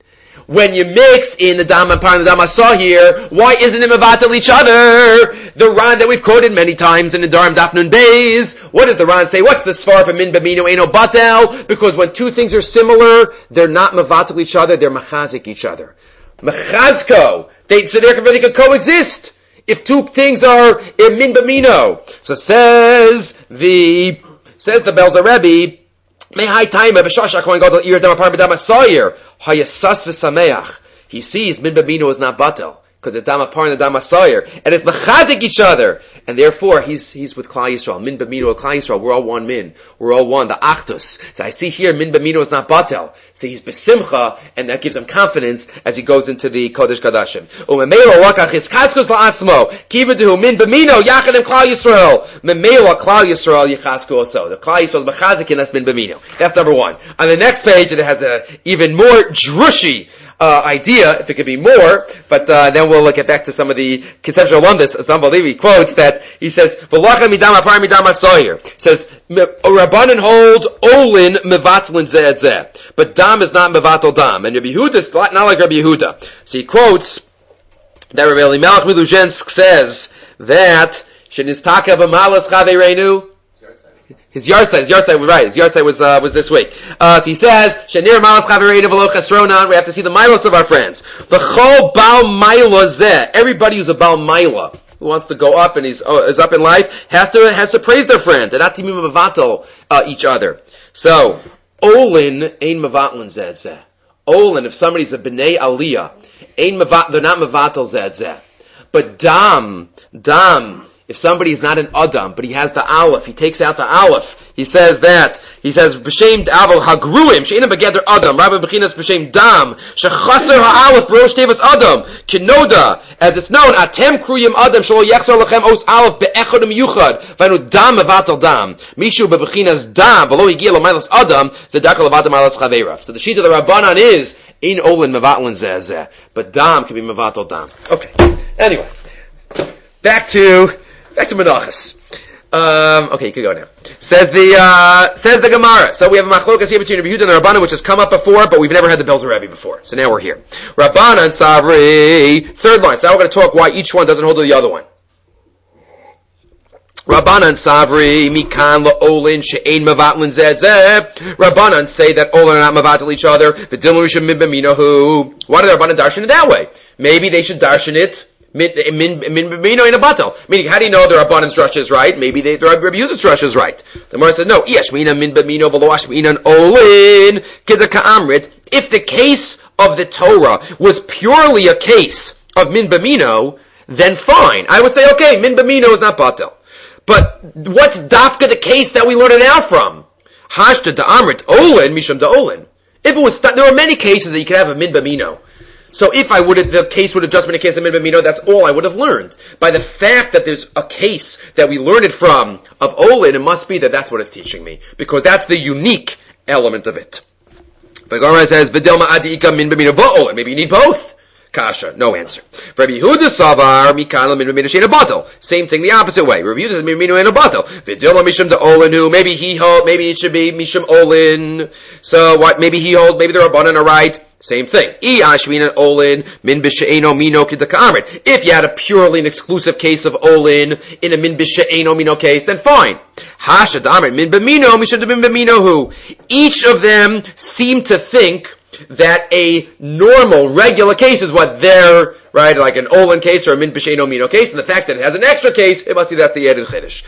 When you mix in the Dam and Par and the Dam Asah here, why isn't it mevatel each other? The Ran that we've quoted many times in the Darim Daf Nun Beis, what does the Ran say? What's the svar for min b'mino eino batel? Because when two things are similar, they're not mevatel each other, they're machazik each other. Mechazko, they can coexist. If two things are min b'mino. So says the Belzer Rebbe, Mehai Taima b'shasha kohen gadol ir dam apar b'dam asayir hayasas v'sameach. He sees min b'mino is not batel because it's dam apar and the dam asayir, and it's mechazik each other, and therefore he's with Klal Yisrael. Min b'mino and Klal Yisrael, we're all one min, we're all one. The achdus. So I see here min b'mino is not batel. So he's besimcha, and that gives him confidence as he goes into the Kodesh Kadashim. U'memelo wakach yischaskus la'atzmo kivaduhu min b'mino yachad im Klal Yisrael. Memelo Klal Yisrael yichasku also. The Klal Yisrael is mechazik and that's min b'mino. That's number one. On the next page, it has a even more drushy idea, if it could be more, but then we'll get back to some of the conceptual alumnus. It's unbelievable. He quotes that, he says, V'lacha midam apar midam asayir. Says, Rabbanan hold olin mevatlin zeh zeh. But dam is not mevatel dam. And Rabbi Yehuda is not like Rabbi Yehuda. So he quotes that Rabbi Elimelech Miluzhensk says that, Shenistaka b'malas chavereinu. His yahrzeit was right. His yahrzeit was this week. So he says, "Shenir malas chavereinu v'lo chesronan." We have to see the milos of our friends. V'chol bal maila zeh. Everybody who's a bal maila, who wants to go up and is up in life, has to praise their friend and not to mevatel each other. So olin ein mevatlin zeh zeh. Olin, if somebody's a bnei aliyah, they're not mevatel zeh zeh. But dam. If somebody is not an Adam, but he has the Aleph, he takes out the Aleph, he says, B'shem Aval Hagruim, She'ena Begeder Adam, Rabbi Bechinas B'shem Dam, Shechaser Ha'aleph, B'rosh Tevas Adam, Kinoda, as it's known, Atem Kruyim Adam, Shelo Yechzer Lechem Os Aleph, Be'echad Miyuchad, V'anu Dam Mevatel Dam, Mishu Bechinas Dam, V'lo Yigia L'Mailas Adam, Zedaka L'Vatam Alas Chaveirav. So the sheet of the Rabbanan is, In Olin Mevatlin Zeh, but Dam can be Mevatel Dam. Okay. Anyway. Back to Menachos. Okay, you can go now. Says the Gemara. So we have a machlokas here between Rabbi Yehuda and the Rabbanan, which has come up before, but we've never had the Belzer Rebbe before. So now we're here. Rabbanan Savri, third line. So now we're going to talk why each one doesn't hold to the other one. Rabbanan Savri, Mikan La'olin, She'ein Mevatlin Zeh. Rabbanan say that Olin are not Mevatel each other. The Dilma Rishon Min B'minahu. Why do the Rabbanan darshan it that way? Maybe they should darshan it min b'mino in a batel. Meaning, how do you know the Rabbanan's drush is right? Maybe the Rabbi Yehuda's drush is right. The Gemara says, no, yashmina min b'mino v'lo ashmina olin kida ka'amrit. If the case of the Torah was purely a case of min b'mino, then fine. I would say, okay, min b'mino is not batel. But what's dafka the case that we learn it out from? Hashta da'amrit olin misham da'olin. If it was, there are many cases that you could have a min b'mino. So if the case would have just been a case of min b'mino, that's all I would have learned. By the fact that there's a case that we learned it from of Olin, it must be that that's what it's teaching me. Because that's the unique element of it. But Gemara says, V'delma adi'ika min b'mino v'olin. Maybe you need both. Kasha, no answer. Rabbi Yehuda savar mikan min b'mino she'en a batel. Same thing the opposite way. Rabbi Yehuda says min b'mino she'en a batel. V'delma mishum da'olin who maybe it should be mishum olin. So what? Maybe the Rabbanan are right. Same thing. If you had a purely and exclusive case of Olin in a min b'she'eno mino case, then fine. Each of them seem to think that a normal, regular case is what they're, right, like an Olin case or a min b'she'eno mino case, and the fact that it has an extra case, it must be that's the added chiddush.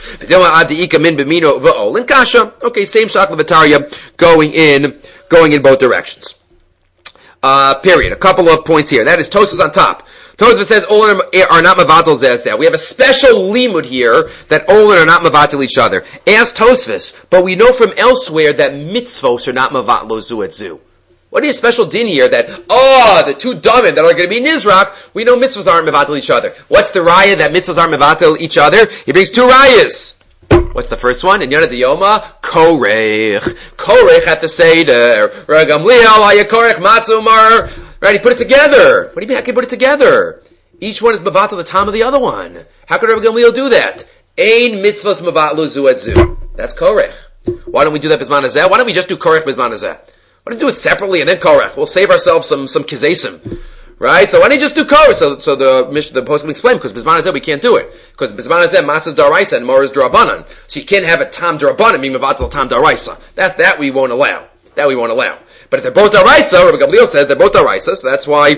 Okay, same shak levatariya, going in both directions. Period. A couple of points here. That is Tosfos on top. Tosfos says Olin are not mevatel zeh. We have a special limud here that Olin are not mevatel each other. As Tosfos, but we know from elsewhere that mitzvos are not mevatelo zu et zu. What is special din here that, the two damim that are going to be nizrak, we know mitzvos aren't mevatel each other. What's the raya that mitzvos aren't mevatel each other? He brings two rayas. What's the first one? In Yonah Diyoma, Korech. Korech at the Seder. Gamliel haya Korech matzumar. Right, he put it together. What do you mean, how can he put it together? Each one is mavatl the time of the other one. How could Rabbi Gamliel do that? Ein mitzvahs mavatlu zu et zu. That's Korech. Why don't we do that bisman hazeh? Why don't we just do Korech bisman hazeh? Why don't we do it separately and then Korech? We'll save ourselves some kizesim. Right? So why don't you just do Korech? So the post will explain, because bisman hazeh we can't do it. Because bisman hazeh matzahs daraisa and moras darabanan. So you can't have a tam darabanan being mavatl tam daraisa. That we won't allow. But if they're both daraisa, Rabbi Gamliel says they're both daraisa, so that's why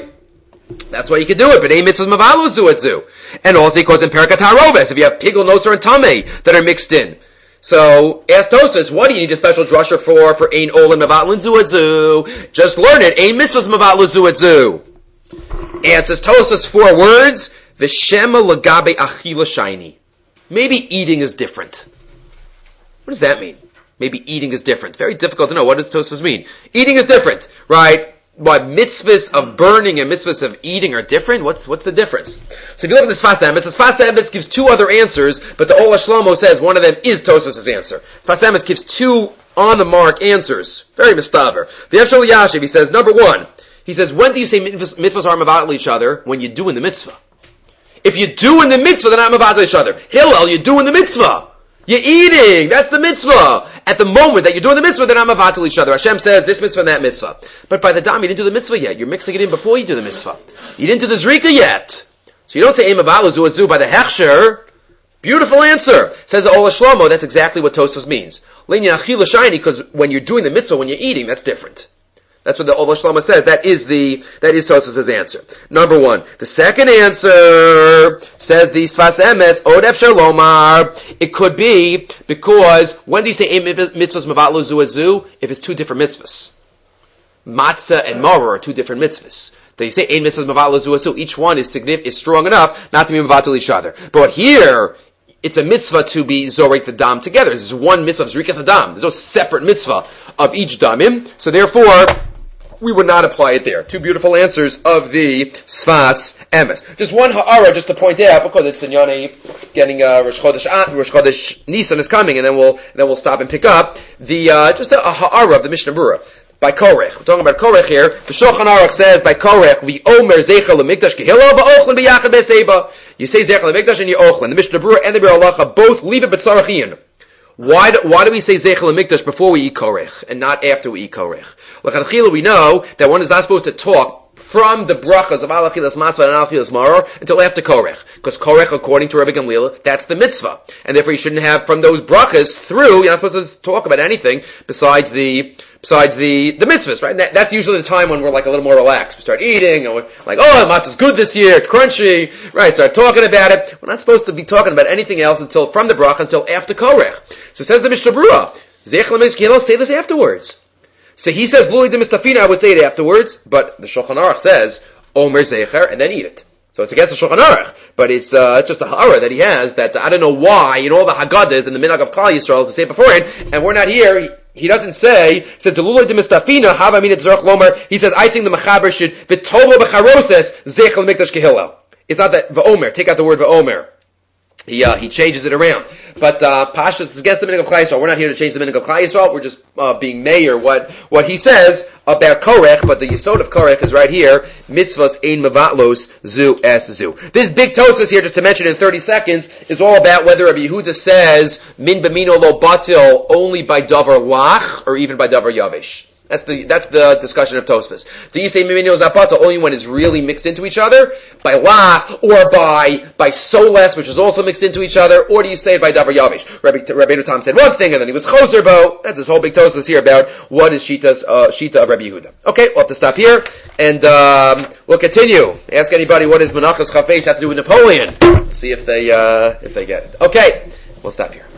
you can do it. But ein mitzvahs mavalu zu et zu. And also he calls in Perikat HaRoves, if you have pigul, noser, and tameh that are mixed in. So, ask Tosfos, what do you need a special drasha for ein olin mavatlu zu et zu? Just learn it. Ein mitzvahs mavalu zu et zu. Answers Tosfos 4 words. V'shema lagabe achila shayni. Maybe eating is different. What does that mean? Maybe eating is different. Very difficult to know. What does Tosfos mean? Eating is different, right? What mitzvahs of burning and mitzvahs of eating are different? What's the difference? So if you look at the Sfas Emes gives 2 other answers, but the Ola Shlomo says one of them is Tosfos' answer. Sfas Emes gives 2 on the mark answers. Very mistaver. The Efshel Yashiv, he says, number 1, he says, when do you say mitzvahs are mavatl each other? When you do in the mitzvah. If you do in the mitzvah, they're not mavatl each other. Hillel, you do in the mitzvah. You're eating. That's the mitzvah. At the moment that you're doing the mitzvah, they're not mavatl each other. Hashem says this mitzvah and that mitzvah. But by the dam, you didn't do the mitzvah yet. You're mixing it in before you do the mitzvah. You didn't do the zrika yet. So you don't say ein mavatl zu azu by the hechsher. Beautiful answer. Says the Ola Shlomo, that's exactly what Tosfos means. Lein achila shayni, because when you're doing the mitzvah, when you're eating, that's different. That's what the Ola Shlomo says. That is Tosfos' answer. Number 1. The second answer says the Sfas Emes, Od Efshar Lomar. It could be because when do you say ein mitzvahs mavatlu zu et zu? If it's 2 different mitzvahs. Matzah and Maror are 2 different mitzvahs. Then you say ein mitzvahs mavatlu zu et zu. Each one is strong enough not to be mavatl each other. But here, it's a mitzvah to be zorek the dam together. This is one mitzvah of zrikas adam. There's no separate mitzvah of each damim. So therefore, we would not apply it there. 2 beautiful answers of the Sfas Emes. Just one ha'ara, just to point out, because it's in Yonei, getting Rosh Chodesh Nisan is coming, and then we'll stop and pick up the just a ha'ara of the Mishnah Berurah by Korech. We're talking about Korech here. The Shulchan Aruch says by Korech, we omer zeicha lemikdash kehilo va'ochlin b'yachad be'seba. You say zeicha lemikdash and you ochlin. The Mishnah Berurah and the Biur Halacha both leave it b'tzarachiyin. Why do we say zeicha lemikdash before we eat Korech and not after we eat Korech? L'chadchila, we know that one is not supposed to talk from the brachas of al achilas matzah and al achilas maror until after Korech. Because Korech, according to Rabbi Gamliel, that's the mitzvah. And therefore you shouldn't have from those brachas through, you're not supposed to talk about anything besides the mitzvahs, right? That's usually the time when we're like a little more relaxed. We start eating, and we're like, oh, the matzah's good this year, it's crunchy, right? Start talking about it. We're not supposed to be talking about anything else from the brachas until after Korech. So says the Mishnah Berurah, Zeich l'mitzvah, you can't say this afterwards. So he says, Luli de Mistafina, I would say it afterwards, but the Shulchan Aruch says, Omer Zecher, and then eat it. So it's against the Shulchan Aruch, but it's just a ha'ara that he has, that I don't know why, in all the Haggadahs and the Minhag of Klal Yisrael to say it beforehand, and we're not here, he doesn't say, says, Luli de Mistafina, Hava Minat Zerach Lomer, he says, I think the Mechaber should, V'tovo b'charoses, Zecher l'mikdash kehillel. It's not that, V'omer, take out the word V'omer. He changes it around. But Pashas is against the minhag of Klal Yisrael. We're not here to change the minhag of Klal Yisrael. We're just being mayor what he says about Korech, but the yesod of Korech is right here. Mitzvahs ein mavatlos zu es zu. This big Tosfos here, just to mention in 30 seconds, is all about whether Rabbi Yehuda says min b'mino lo batil only by davar lach or even by davar yavish. That's the discussion of Tosfos. Do you say mimino zapata only when it's really mixed into each other? By lach, or by soles, which is also mixed into each other, or do you say it by davar yavish? Rabbeinu Tam said one thing, and then he was choser bo. That's this whole big Tosfos here about what is Shita of Rabbi Yehuda. Okay, we'll have to stop here, and we'll continue. Ask anybody what does Menachos Chafetz have to do with Napoleon. See if they get it. Okay, we'll stop here.